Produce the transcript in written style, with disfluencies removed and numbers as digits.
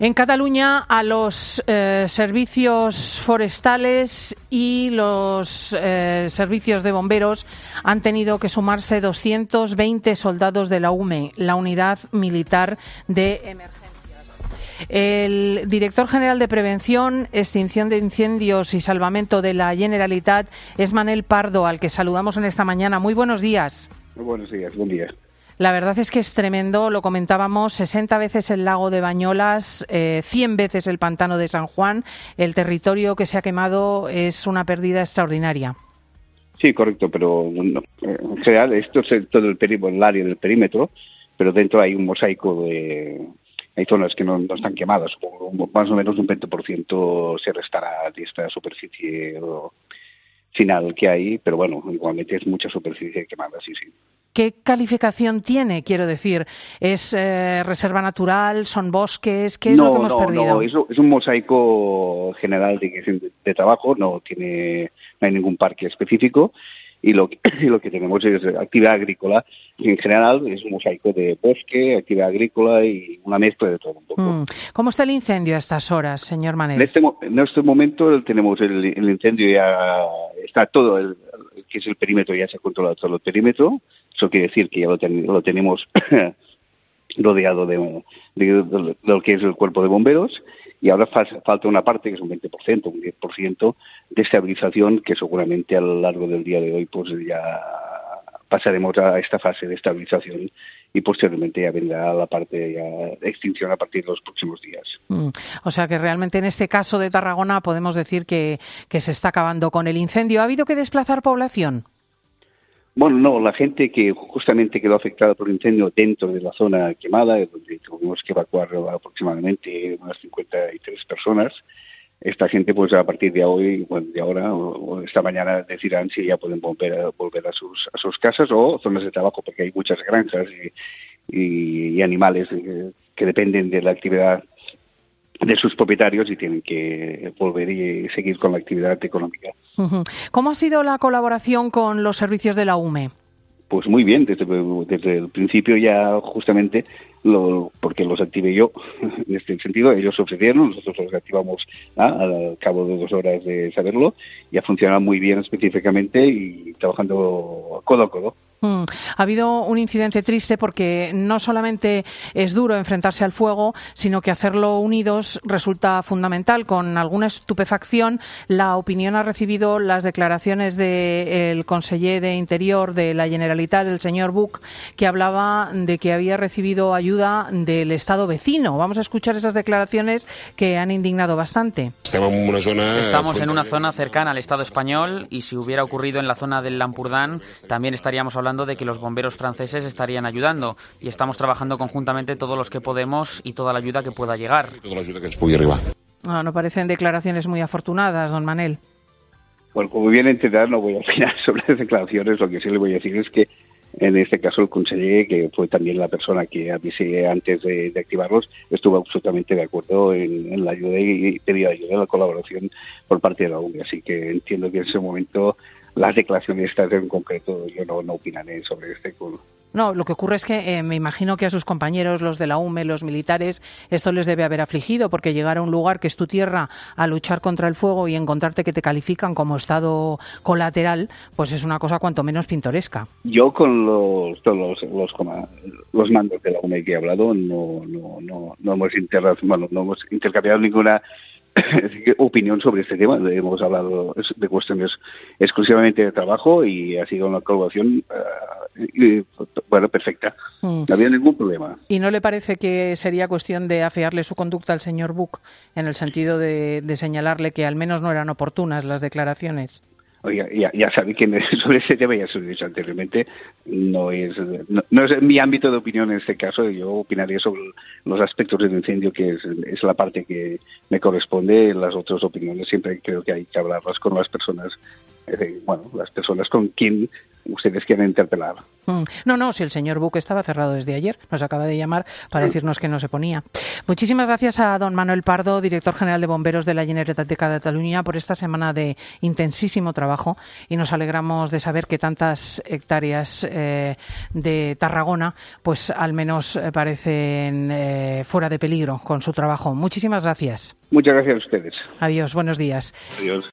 En Cataluña, a los servicios forestales y los servicios de bomberos han tenido que sumarse 220 soldados de la UME, la Unidad Militar de Emergencias. El director general de Prevención, Extinción de Incendios y Salvamento de la Generalitat es Manel Pardo, al que saludamos en esta mañana. Muy buenos días. Muy buenos días, buen día. La verdad es que es tremendo, lo comentábamos, 60 veces el lago de Bañolas, 100 veces el pantano de San Juan. El territorio que se ha quemado es una pérdida extraordinaria. Sí, correcto, pero en general esto es todo el área del perímetro, pero dentro hay un mosaico hay zonas que no están quemadas, más o menos un 20% se restará de esta superficie final que hay, pero bueno, igualmente es mucha superficie quemada, sí. ¿Qué calificación tiene? Quiero decir, ¿es reserva natural? ¿Son bosques? ¿Qué es lo que hemos perdido? No, es un mosaico general de trabajo, no hay ningún parque específico y lo que tenemos es actividad agrícola. En general es un mosaico de bosque, actividad agrícola y una mezcla de todo un poco. ¿Cómo está el incendio a estas horas, señor Manel? En este momento tenemos el incendio ya está todo, que es el perímetro, ya se ha controlado todo el perímetro. Eso quiere decir que ya lo tenemos rodeado de lo que es el cuerpo de bomberos y ahora falta una parte, que es un 20%, un 10% de estabilización, que seguramente a lo largo del día de hoy pues ya pasaremos a esta fase de estabilización y posteriormente ya vendrá la parte de extinción a partir de los próximos días. O sea que realmente en este caso de Tarragona podemos decir que se está acabando con el incendio. ¿Ha habido que desplazar población? Bueno, no, la gente que justamente quedó afectada por el incendio dentro de la zona quemada, donde tuvimos que evacuar aproximadamente unas 53 personas, esta gente pues a partir de hoy, de ahora o esta mañana decidirán si ya pueden volver a sus casas o zonas de trabajo, porque hay muchas granjas y animales que dependen de la actividad de sus propietarios y tienen que volver y seguir con la actividad económica. ¿Cómo ha sido la colaboración con los servicios de la UME? Pues muy bien, desde el principio ya justamente, porque los activé yo, en este sentido, ellos ofrecieron, nosotros los activamos al cabo de 2 horas de saberlo, y ha funcionado muy bien específicamente y trabajando codo a codo. Ha habido un incidente triste porque no solamente es duro enfrentarse al fuego, sino que hacerlo unidos resulta fundamental. Con alguna estupefacción, la opinión ha recibido las declaraciones del conseller de Interior de la Generalitat, el señor Buch, que hablaba de que había recibido ayuda del Estado vecino. Vamos a escuchar esas declaraciones que han indignado bastante. Estamos en una zona cercana al Estado español y si hubiera ocurrido en la zona del Lampurdán, también estaríamos hablando de que los bomberos franceses estarían ayudando y estamos trabajando conjuntamente todos los que podemos y toda la ayuda que pueda llegar. No parecen declaraciones muy afortunadas, don Manel. Bueno, como bien entenderá, no voy a opinar sobre las declaraciones. Lo que sí le voy a decir es que en este caso el conseller, que fue también la persona que avisé antes de activarlos, estuvo absolutamente de acuerdo en la ayuda y pedía ayuda, la colaboración por parte de la UME. Así que entiendo que en ese momento las declaraciones estas en concreto yo no opinaré sobre este. No, lo que ocurre es que me imagino que a sus compañeros, los de la UME, los militares, esto les debe haber afligido, porque llegar a un lugar que es tu tierra a luchar contra el fuego y encontrarte que te califican como estado colateral, pues es una cosa cuanto menos pintoresca. Yo con los mandos de la UME que he hablado no hemos intercambiado ninguna opinión sobre este tema. Hemos hablado de cuestiones exclusivamente de trabajo y ha sido una colaboración perfecta. No había ningún problema. ¿Y no le parece que sería cuestión de afearle su conducta al señor Buch en el sentido de señalarle que al menos no eran oportunas las declaraciones? Oiga, ya sabe que sobre ese tema, ya se lo he dicho anteriormente, no es mi ámbito de opinión en este caso. Yo opinaría sobre los aspectos del incendio, que es la parte que me corresponde. Las otras opiniones siempre creo que hay que hablarlas con las personas, las personas con quien ustedes quieran interpelar. No, si el señor Buch estaba cerrado desde ayer, nos acaba de llamar para decirnos que no se ponía. Muchísimas gracias a don Manuel Pardo, director general de Bomberos de la Generalitat de Cataluña, por esta semana de intensísimo trabajo, y nos alegramos de saber que tantas hectáreas de Tarragona pues al menos parecen fuera de peligro con su trabajo. Muchísimas gracias. Muchas gracias a ustedes. Adiós, buenos días. Adiós.